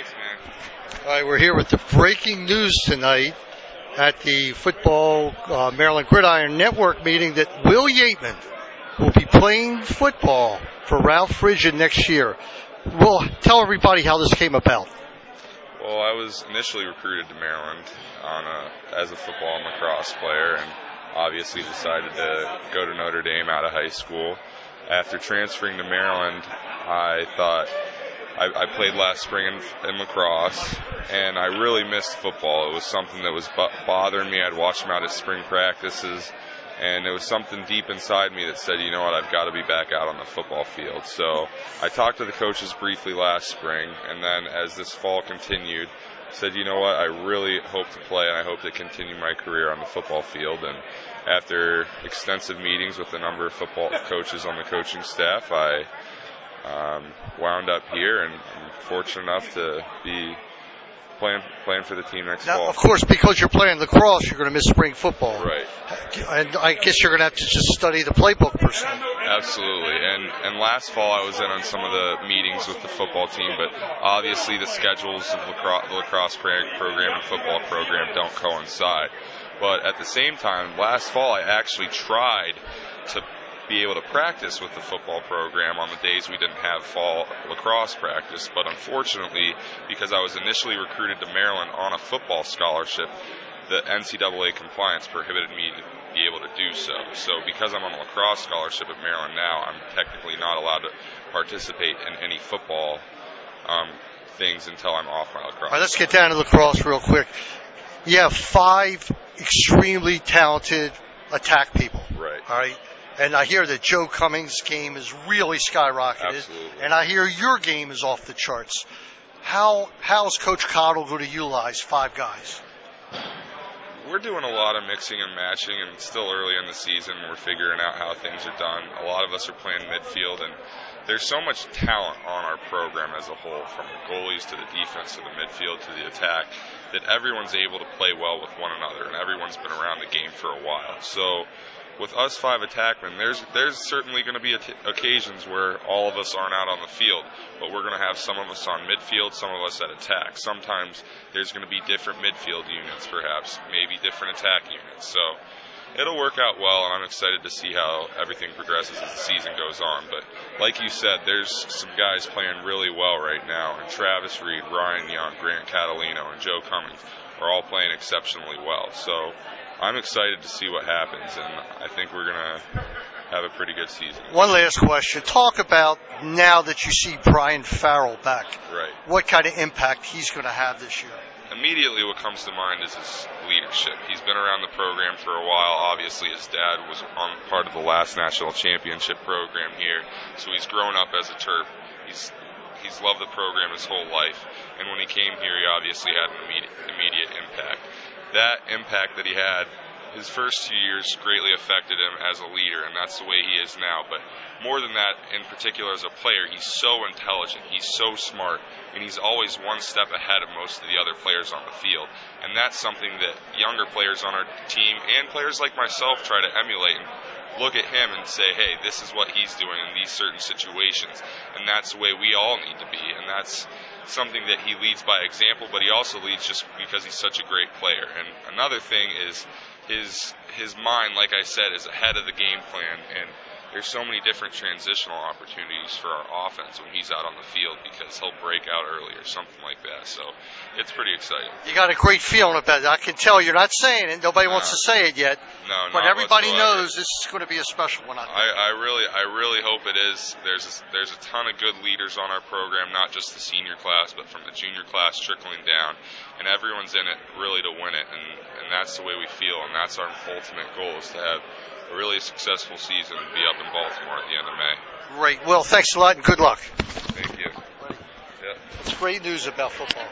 Thanks, man. All right, we're here with the breaking news tonight at the football Maryland Gridiron Network meeting that Will Yateman will be playing football for Ralph Friedgen next year. Will, tell everybody how this came about. Well, I was initially recruited to Maryland as a football and lacrosse player, and obviously decided to go to Notre Dame out of high school. After transferring to Maryland, I thought I played last spring in lacrosse, and I really missed football. It was something that was bothering me. I'd watch them out at spring practices, and it was something deep inside me that said, you know what, I've got to be back out on the football field. So I talked to the coaches briefly last spring, and then as this fall continued, said, you know what, I really hope to play, and I hope to continue my career on the football field. And after extensive meetings with a number of football coaches on the coaching staff, I wound up here, and I'm fortunate enough to be playing for the team next fall. Of course, because you're playing lacrosse, you're going to miss spring football. Right. And I guess you're going to have to just study the playbook per se. Absolutely. And last fall I was in on some of the meetings with the football team, but obviously the schedules of the lacrosse program and football program don't coincide. But at the same time, last fall I actually tried to be able to practice with the football program on the days we didn't have fall lacrosse practice, but unfortunately, because I was initially recruited to Maryland on a football scholarship, the NCAA compliance prohibited me to be able to do so. So because I'm on a lacrosse scholarship at Maryland now, I'm technically not allowed to participate in any football things until I'm off my lacrosse. All right, let's get down to lacrosse real quick. You have 5 extremely talented attack people. Right. All right. And I hear that Joe Cummings' game is really skyrocketed. Absolutely. And I hear your game is off the charts. How's Coach Cottle going to utilize 5 guys? We're doing a lot of mixing and matching, and it's still early in the season. We're figuring out how things are done. A lot of us are playing midfield, and there's so much talent on our program as a whole, from the goalies to the defense to the midfield to the attack, that everyone's able to play well with one another, and everyone's been around the game for a while. So with us 5 attackmen, there's certainly going to be occasions where all of us aren't out on the field, but we're going to have some of us on midfield, some of us at attack. Sometimes there's going to be different midfield units, perhaps, maybe different attack units. So it'll work out well, and I'm excited to see how everything progresses as the season goes on. But like you said, there's some guys playing really well right now, and Travis Reed, Ryan Young, Grant Catalino, and Joe Cummings are all playing exceptionally well. So I'm excited to see what happens, and I think we're going to have a pretty good season. One last question. Talk about, now that you see Brian Farrell back, right, what kind of impact he's going to have this year. Immediately what comes to mind is his leadership. He's been around the program for a while. Obviously his dad was on part of the last national championship program here, so he's grown up as a Terp. He's loved the program his whole life, and when he came here he obviously had an immediate impact. That impact that he had his first 2 years greatly affected him as a leader, and that's the way he is now. But more than that, in particular as a player, he's so intelligent, he's so smart, and he's always one step ahead of most of the other players on the field. And that's something that younger players on our team and players like myself try to emulate and look at him and say, hey, this is what he's doing in these certain situations. And that's the way we all need to be. And that's something that he leads by example, but he also leads just because he's such a great player. And another thing is his mind, like I said, is ahead of the game plan, and there's so many different transitional opportunities for our offense when he's out on the field, because he'll break out early or something like that. So it's pretty exciting. You got a great feeling about it. I can tell you're not saying it. Nobody wants to say it yet. No, but everybody whatsoever. knows this is going to be a special one. I really hope it is. There's a ton of good leaders on our program, not just the senior class, but from the junior class trickling down, and everyone's in it really to win it, and that's the way we feel, and that's our ultimate goal, is to have a really successful season and be up in Baltimore at the end of May. Great. Well, thanks a lot and good luck. Thank you. It's great news about football.